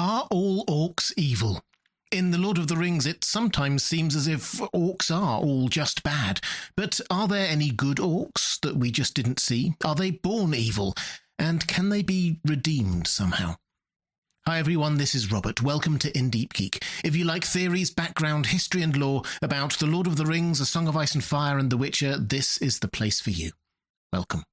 Are all orcs evil? In The Lord of the Rings, it sometimes seems as if orcs are all just bad. But are there any good orcs that we just didn't see? Are they born evil? And can they be redeemed somehow? Hi everyone, this is Robert. Welcome to In Deep Geek. If you like theories, background, history and lore about The Lord of the Rings, A Song of Ice and Fire and The Witcher, this is the place for you. Welcome.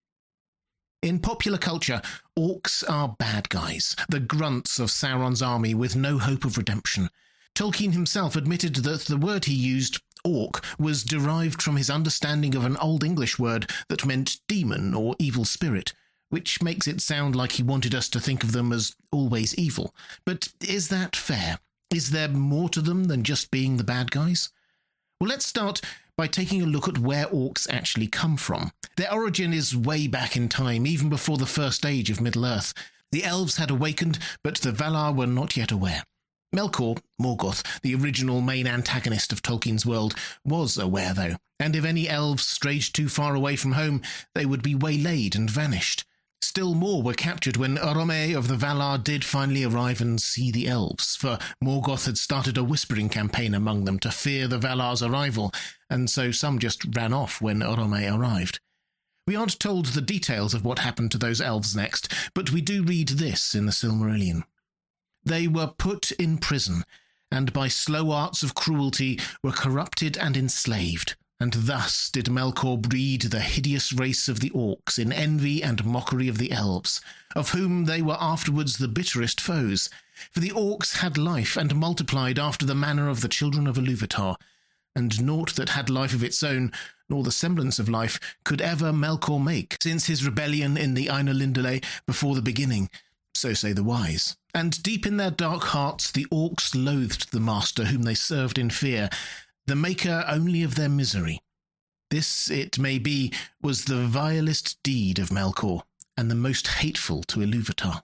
In popular culture, orcs are bad guys, the grunts of Sauron's army with no hope of redemption. Tolkien himself admitted that the word he used, orc, was derived from his understanding of an Old English word that meant demon or evil spirit, which makes it sound like he wanted us to think of them as always evil. But is that fair? Is there more to them than just being the bad guys? Well, let's start by taking a look at where orcs actually come from. Their origin is way back in time, even before the first age of Middle-earth. The elves had awakened, but the Valar were not yet aware. Melkor, Morgoth, the original main antagonist of Tolkien's world, was aware though, and if any elves strayed too far away from home, they would be waylaid and vanished. Still more were captured when Orome of the Valar did finally arrive and see the elves, for Morgoth had started a whispering campaign among them to fear the Valar's arrival, and so some just ran off when Orome arrived. We aren't told the details of what happened to those elves next, but we do read this in the Silmarillion. They were put in prison, and by slow arts of cruelty were corrupted and enslaved. And thus did Melkor breed the hideous race of the orcs in envy and mockery of the elves, of whom they were afterwards the bitterest foes. For the orcs had life and multiplied after the manner of the children of Iluvatar, and naught that had life of its own, nor the semblance of life, could ever Melkor make, since his rebellion in the Ainulindale before the beginning, so say the wise. And deep in their dark hearts the orcs loathed the master whom they served in fear, the maker only of their misery. This, it may be, was the vilest deed of Melkor, and the most hateful to Iluvatar.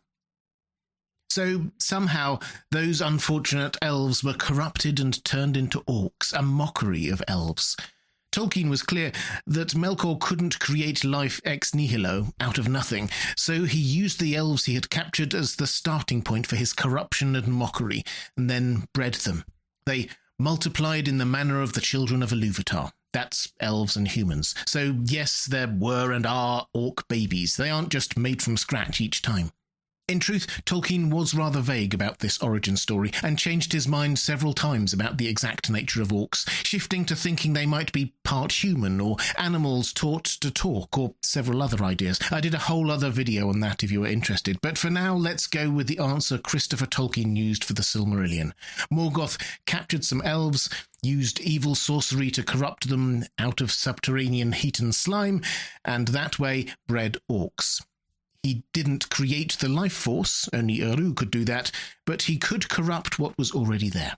So, somehow, those unfortunate elves were corrupted and turned into orcs, a mockery of elves. Tolkien was clear that Melkor couldn't create life ex nihilo, out of nothing, so he used the elves he had captured as the starting point for his corruption and mockery, and then bred them. They multiplied in the manner of the children of Iluvatar. That's elves and humans. So yes, there were and are orc babies. They aren't just made from scratch each time. In truth, Tolkien was rather vague about this origin story and changed his mind several times about the exact nature of orcs, shifting to thinking they might be part human or animals taught to talk or several other ideas. I did a whole other video on that if you were interested, but for now let's go with the answer Christopher Tolkien used for the Silmarillion. Morgoth captured some elves, used evil sorcery to corrupt them out of subterranean heat and slime, and that way bred orcs. He didn't create the life force, only Eru could do that, but he could corrupt what was already there.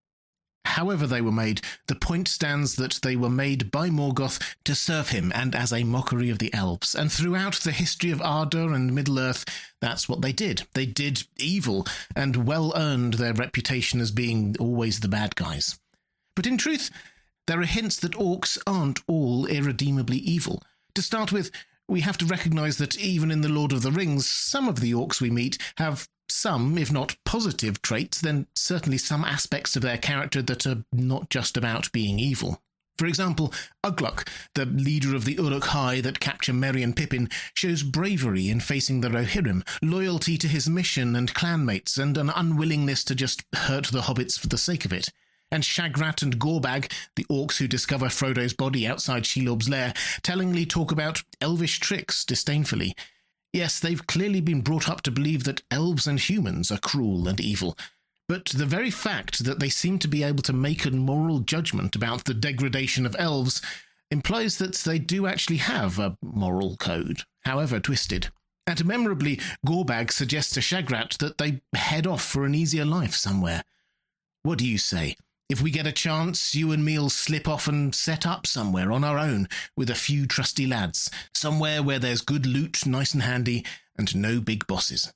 However they were made, the point stands that they were made by Morgoth to serve him and as a mockery of the elves, and throughout the history of Arda and Middle-earth, that's what they did. They did evil, and well earned their reputation as being always the bad guys. But in truth, there are hints that orcs aren't all irredeemably evil. To start with, we have to recognise that even in The Lord of the Rings, some of the orcs we meet have some, if not positive traits, then certainly some aspects of their character that are not just about being evil. For example, Ugluk, the leader of the Uruk-hai that capture Merry and Pippin, shows bravery in facing the Rohirrim, loyalty to his mission and clanmates, and an unwillingness to just hurt the hobbits for the sake of it. And Shagrat and Gorbag, the orcs who discover Frodo's body outside Shelob's lair, tellingly talk about elvish tricks disdainfully. Yes, they've clearly been brought up to believe that elves and humans are cruel and evil, but the very fact that they seem to be able to make a moral judgment about the degradation of elves implies that they do actually have a moral code, however twisted. And memorably, Gorbag suggests to Shagrat that they head off for an easier life somewhere. What do you say? If we get a chance, you and me'll slip off and set up somewhere on our own with a few trusty lads, somewhere where there's good loot, nice and handy, and no big bosses.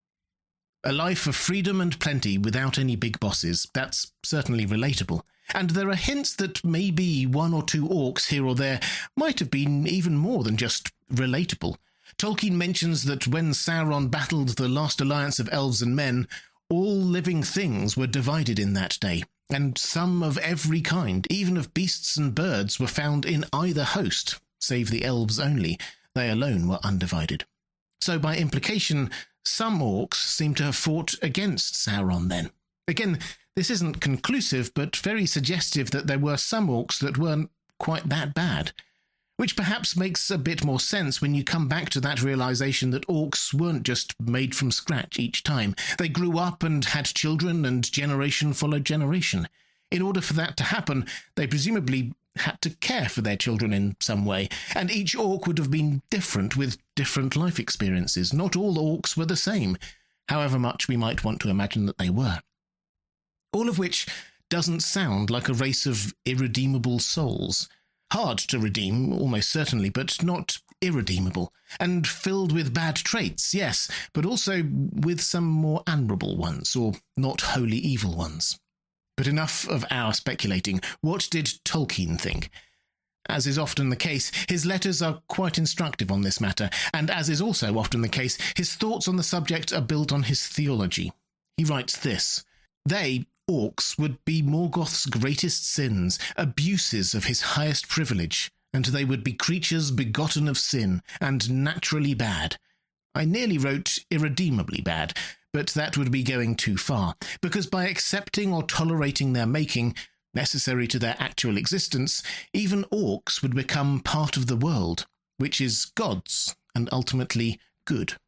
A life of freedom and plenty without any big bosses, that's certainly relatable. And there are hints that maybe one or two orcs here or there might have been even more than just relatable. Tolkien mentions that when Sauron battled the last alliance of elves and men, All living things were divided in that day, and some of every kind, even of beasts and birds, were found in either host, save the elves only. They alone were undivided. So by implication, some orcs seem to have fought against Sauron then. Again, this isn't conclusive, but very suggestive that there were some orcs that weren't quite that bad. Which perhaps makes a bit more sense when you come back to that realization that orcs weren't just made from scratch each time. They grew up and had children, and generation followed generation. In order for that to happen, they presumably had to care for their children in some way, and each orc would have been different with different life experiences. Not all orcs were the same, however much we might want to imagine that they were. All of which doesn't sound like a race of irredeemable souls. Hard to redeem, almost certainly, but not irredeemable. And filled with bad traits, yes, but also with some more admirable ones, or not wholly evil ones. But enough of our speculating. What did Tolkien think? As is often the case, his letters are quite instructive on this matter, and as is also often the case, his thoughts on the subject are built on his theology. He writes this: "They, orcs, would be Morgoth's greatest sins, abuses of his highest privilege, and they would be creatures begotten of sin, and naturally bad." I nearly wrote irredeemably bad, but that would be going too far, because by accepting or tolerating their making, necessary to their actual existence, even orcs would become part of the world, which is God's, and ultimately good.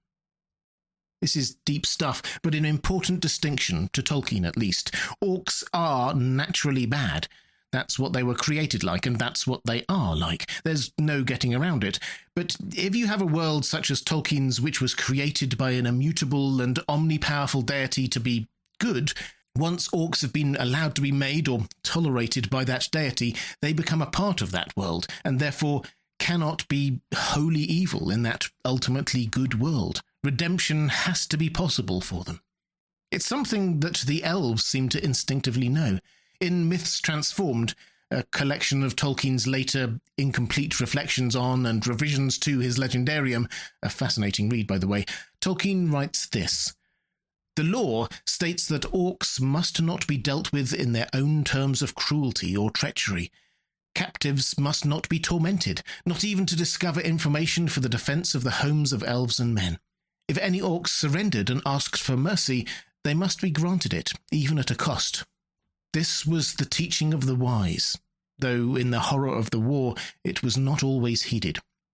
This is deep stuff, but an important distinction, to Tolkien at least. Orcs are naturally bad. That's what they were created like, and that's what they are like. There's no getting around it. But if you have a world such as Tolkien's, which was created by an immutable and omnipowerful deity to be good, once orcs have been allowed to be made or tolerated by that deity, they become a part of that world, and therefore cannot be wholly evil in that ultimately good world. Redemption has to be possible for them. It's something that the elves seem to instinctively know. In Myths Transformed, a collection of Tolkien's later incomplete reflections on and revisions to his Legendarium, a fascinating read, by the way, Tolkien writes this: "The lore states that orcs must not be dealt with in their own terms of cruelty or treachery. Captives must not be tormented, not even to discover information for the defence of the homes of elves and men. If any orcs surrendered and asked for mercy, they must be granted it, even at a cost. This was the teaching of the wise, though in the horror of the war it was not always heeded."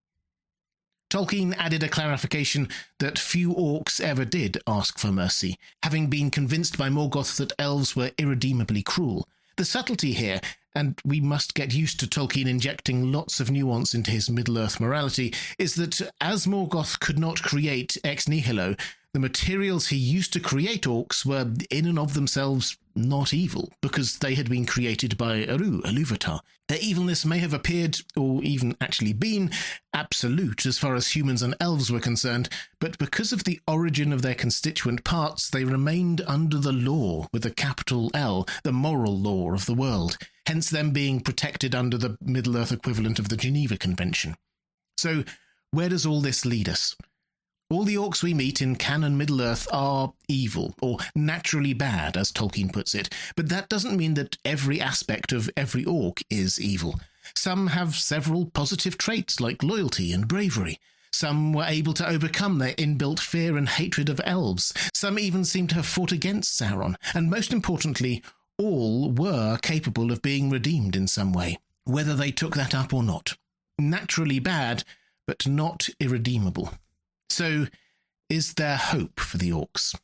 Tolkien added a clarification that few orcs ever did ask for mercy, having been convinced by Morgoth that elves were irredeemably cruel. The subtlety here, and we must get used to Tolkien injecting lots of nuance into his Middle-earth morality, is that as Morgoth could not create ex nihilo, the materials he used to create orcs were in and of themselves not evil, because they had been created by Eru, Ilúvatar. Their evilness may have appeared, or even actually been, absolute as far as humans and elves were concerned, but because of the origin of their constituent parts, they remained under the law, with a capital L, the moral law of the world, hence them being protected under the Middle-earth equivalent of the Geneva Convention. So, where does all this lead us? All the orcs we meet in canon Middle-earth are evil, or naturally bad, as Tolkien puts it, but that doesn't mean that every aspect of every orc is evil. Some have several positive traits like loyalty and bravery. Some were able to overcome their inbuilt fear and hatred of elves. Some even seem to have fought against Sauron, and most importantly, all were capable of being redeemed in some way, whether they took that up or not. Naturally bad, but not irredeemable. So, is there hope for the orcs?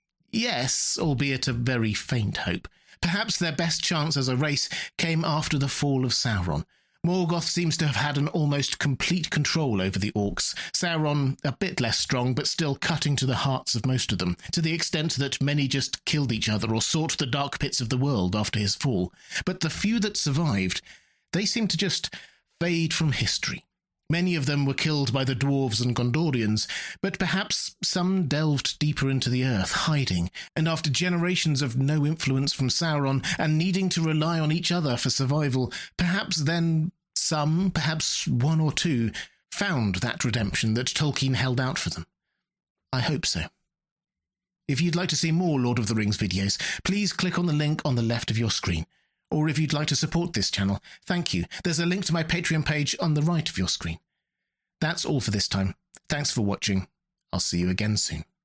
Yes, albeit a very faint hope. Perhaps their best chance as a race came after the fall of Sauron. Morgoth seems to have had an almost complete control over the orcs. Sauron a bit less strong, but still cutting to the hearts of most of them, to the extent that many just killed each other or sought the dark pits of the world after his fall. But the few that survived, they seem to just fade from history. Many of them were killed by the dwarves and Gondorians, but perhaps some delved deeper into the earth, hiding, and after generations of no influence from Sauron and needing to rely on each other for survival, perhaps then some, perhaps one or two, found that redemption that Tolkien held out for them. I hope so. If you'd like to see more Lord of the Rings videos, please click on the link on the left of your screen. Or if you'd like to support this channel, thank you. There's a link to my Patreon page on the right of your screen. That's all for this time. Thanks for watching. I'll see you again soon.